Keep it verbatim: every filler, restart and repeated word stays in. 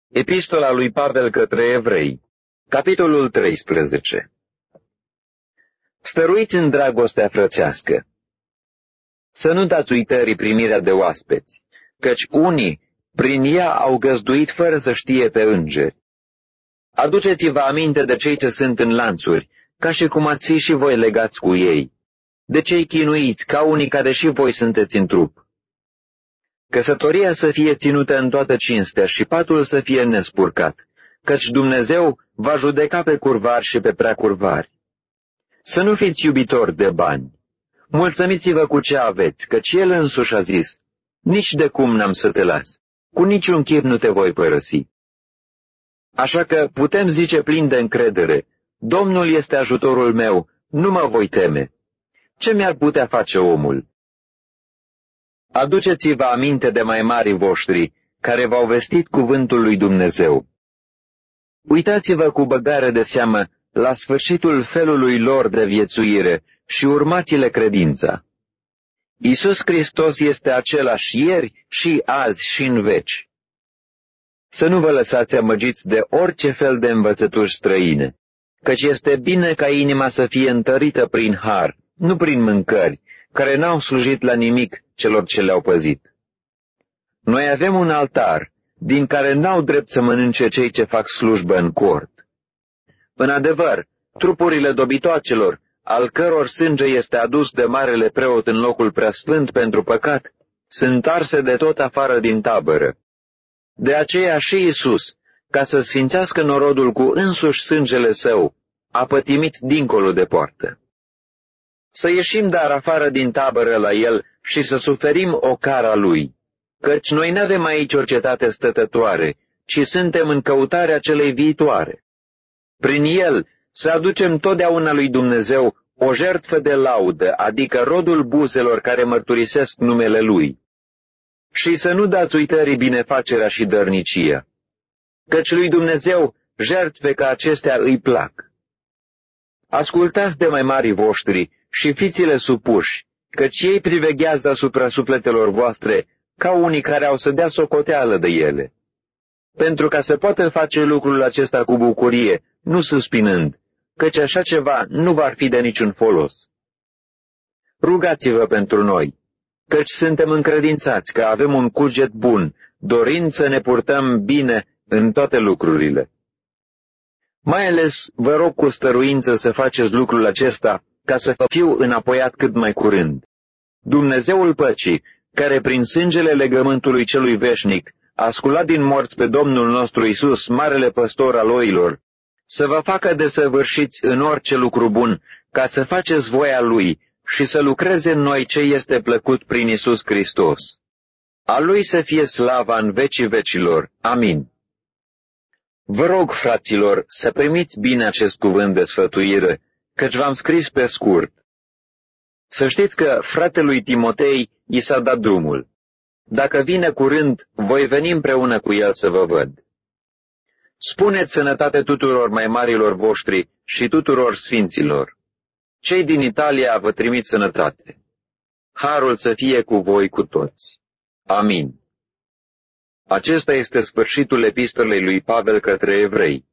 Epistola lui Pavel către Evrei, capitolul treisprezece. Stăruiți în dragostea frățească. Să nu dați uitării primirea de oaspeți, căci unii prin ea au găzduit fără să știe pe îngeri. Aduceți-vă aminte de cei ce sunt în lanțuri, ca și cum ați fi și voi legați cu ei, de cei chinuiți, ca unii care și voi sunteți în trup. Căsătoria să fie ținută în toată cinstea și patul să fie nespurcat, căci Dumnezeu va judeca pe curvari și pe preacurvari. Să nu fiți iubitori de bani. Mulțumiți-vă cu ce aveți, căci El însuși a zis, nici de cum n-am să te las, cu niciun chip nu te voi părăsi. Așa că putem zice plin de încredere, Domnul este ajutorul meu, nu mă voi teme. Ce mi-ar putea face omul? Aduceți-vă aminte de mai marii voștri, care v-au vestit cuvântul lui Dumnezeu. Uitați-vă cu băgare de seamă la sfârșitul felului lor de viețuire și urmați-le credința. Iisus Hristos este același ieri și azi și în veci. Să nu vă lăsați amăgiți de orice fel de învățături străine, căci este bine ca inima să fie întărită prin har, nu prin mâncări, care n-au slujit la nimic celor ce le-au păzit. Noi avem un altar, din care n-au drept să mănânce cei ce fac slujbă în cort. În adevăr, trupurile dobitoacelor, al căror sânge este adus de marele preot în locul preasfânt pentru păcat, sunt arse de tot afară din tabără. De aceea și Iisus, ca să sfințească norodul cu însuși sângele său, a pătimit dincolo de poartă. Să ieșim dar afară din tabără la El și să suferim ocara Lui, căci noi n-avem aici o cetate stătătoare, ci suntem în căutarea celei viitoare. Prin El să aducem totdeauna lui Dumnezeu o jertfă de laudă, adică rodul buzelor care mărturisesc numele Lui. Și să nu dați uitării binefacerea și dărnicia, căci lui Dumnezeu jertfe ca acestea îi plac. Ascultați de mai marii voștri și fiți-le supuși, căci ei priveghează asupra sufletelor voastre ca unii care au să dea socoteală de ele. Pentru ca să poată face lucrul acesta cu bucurie, nu suspinând, căci așa ceva nu va fi de niciun folos. Rugați-vă pentru noi, căci suntem încredințați că avem un cuget bun, dorind să ne purtăm bine în toate lucrurile. Mai ales vă rog cu stăruință să faceți lucrul acesta, ca să fiu înapoiat cât mai curând. Dumnezeul păcii, care prin sângele legământului celui veșnic a sculat din morți pe Domnul nostru Iisus, marele păstor al oilor, să vă facă desăvârșiți în orice lucru bun, ca să faceți voia Lui și să lucreze în noi ce este plăcut prin Iisus Hristos. A Lui să fie slava în vecii vecilor. Amin. Vă rog, fraților, să primiți bine acest cuvânt de sfătuire, căci v-am scris pe scurt. Să știți că fratelui Timotei i s-a dat drumul. Dacă vine curând, voi veni împreună cu el să vă văd. Spuneți sănătate tuturor mai marilor voștri și tuturor sfinților. Cei din Italia vă trimit sănătate. Harul să fie cu voi cu toți. Amin. Acesta este sfârșitul epistolei lui Pavel către Evrei.